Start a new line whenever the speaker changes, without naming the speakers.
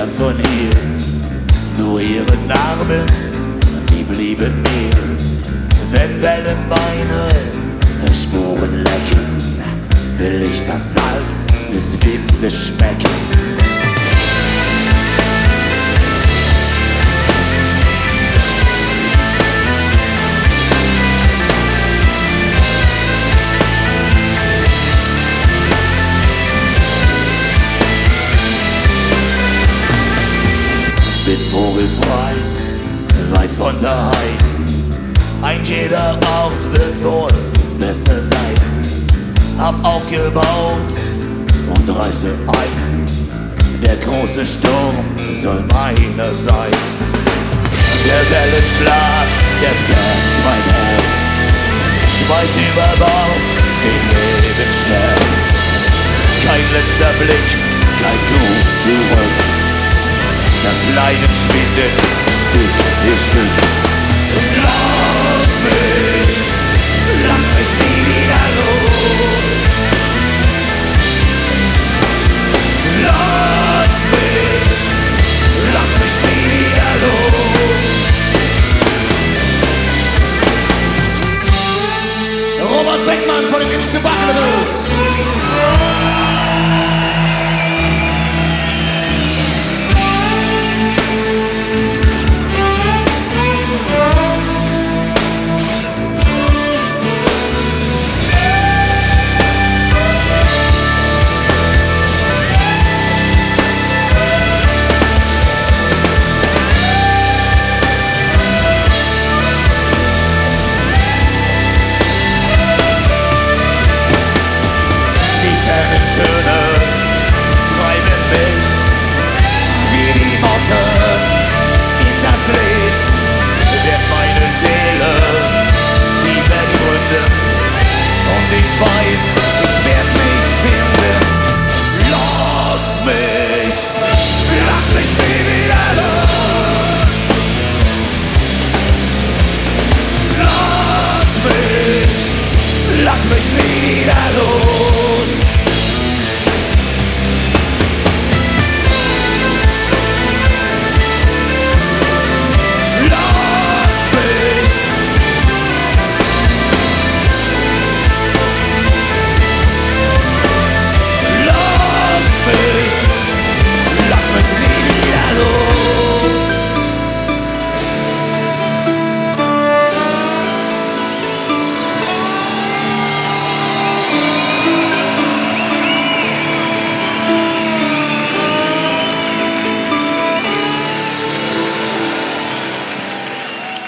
fern von hier, nur ihre Narben, die blieben mir. Wenn Wellen meine Spuren lecken, will ich das Salz des Windes schmecken. Bin vogelfrei, weit von daheim. Ein jeder Ort wird wohl besser sein. Hab aufgebaut und reiße ein. Der große Sturm soll meiner sein. Der Wellenschlag, der zerrt mein Herz. Schmeiß über Bord den Lebensschmerz. Kein letzter Blick, kein Gruß zurück. Das Leiden schwindet Stück für Stück. Lass mich nie wieder los.